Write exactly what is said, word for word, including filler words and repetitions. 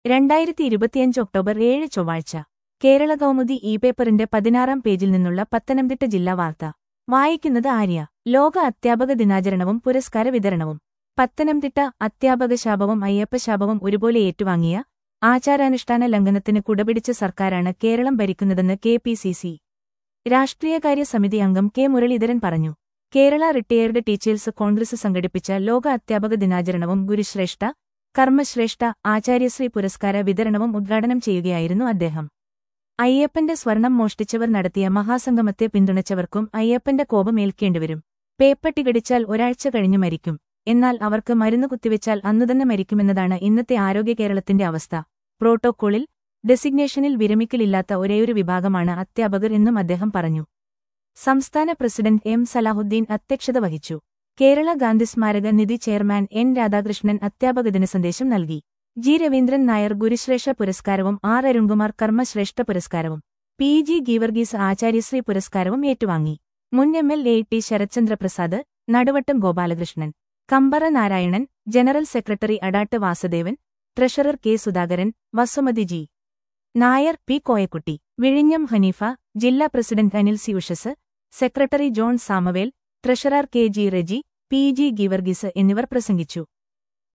രണ്ടായിരത്തി ഇരുപത്തിയഞ്ച് ഒക്ടോബർ ഏഴ് ചൊവ്വാഴ്ച കേരള കൗമുദി ഇ പേപ്പറിന്റെ പതിനാറാം പേജിൽ നിന്നുള്ള പത്തനംതിട്ട ജില്ലാ വാർത്ത വായിക്കുന്നത് ആര്യ. ലോക അധ്യാപക ദിനാചരണവും പുരസ്കാര വിതരണവും. പത്തനംതിട്ട അധ്യാപകശാപവും അയ്യപ്പശാപവും ഒരുപോലെ ഏറ്റുവാങ്ങിയ ആചാരാനുഷ്ഠാന ലംഘനത്തിന് കുടപിടിച്ച സർക്കാരാണ് കേരളം ഭരിക്കുന്നതെന്ന് കെ പി സി സി രാഷ്ട്രീയകാര്യ സമിതി അംഗം കെ മുരളീധരൻ പറഞ്ഞു. കേരള റിട്ടയേർഡ് ടീച്ചേഴ്സ് കോൺഗ്രസ് സംഘടിപ്പിച്ച ലോക അധ്യാപക ദിനാചരണവും ഗുരുശ്രേഷ്ഠ കർമ്മശ്രേഷ്ഠ ആചാര്യശ്രീ പുരസ്കാര വിതരണവും ഉദ്ഘാടനം ചെയ്യുകയായിരുന്നു അദ്ദേഹം. അയ്യപ്പന്റെ സ്വർണം മോഷ്ടിച്ചവർ നടത്തിയ മഹാസംഗമത്തെ പിന്തുണച്ചവർക്കും അയ്യപ്പന്റെ കോപം ഏൽക്കേണ്ടിവരും. പേപ്പട്ടി കടിച്ചാൽ ഒരാഴ്ച കഴിഞ്ഞു മരിക്കും, എന്നാൽ അവർക്ക് മരുന്ന് കുത്തിവെച്ചാൽ അന്നുതന്നെ മരിക്കുമെന്നതാണ് ഇന്നത്തെ ആരോഗ്യ കേരളത്തിന്റെ അവസ്ഥ. പ്രോട്ടോക്കോളിൽ ഡെസിഗ്നേഷനിൽ വിരമിക്കലില്ലാത്ത ഒരേയൊരു വിഭാഗമാണ് അധ്യാപകർ എന്നും അദ്ദേഹം പറഞ്ഞു. സംസ്ഥാന പ്രസിഡന്റ് എം സലാഹുദ്ദീൻ അധ്യക്ഷത വഹിച്ചു. കേരള ഗാന്ധി സ്മാരക നിധി ചെയർമാൻ എൻ രാധാകൃഷ്ണൻ അധ്യാപകദിന സന്ദേശം നൽകി. ജി രവീന്ദ്രൻ നായർ ഗുരുശ്രേഷ്ഠ പുരസ്കാരവും ആർ അരുൺകുമാർ കർമ്മശ്രേഷ്ഠ പുരസ്കാരവും പി ജി ഗീവർഗീസ് ആചാര്യശ്രീ പുരസ്കാരവും ഏറ്റുവാങ്ങി. മുൻ M L A T Sarathchandraprasad, Naduvattom Gopalakrishnan, Kambara Narayanan, general secretary Adattu Vasudevan, treasurer K Sudhakaran, Vasumathi G Nair, P Koyakutty, വിഴിഞ്ഞം ഹനീഫ, ജില്ലാ president Anil C Ushas, secretary John Samuel, treasurer K G Reji, P G Geevarghese എന്നിവർ പ്രസംഗിച്ചു.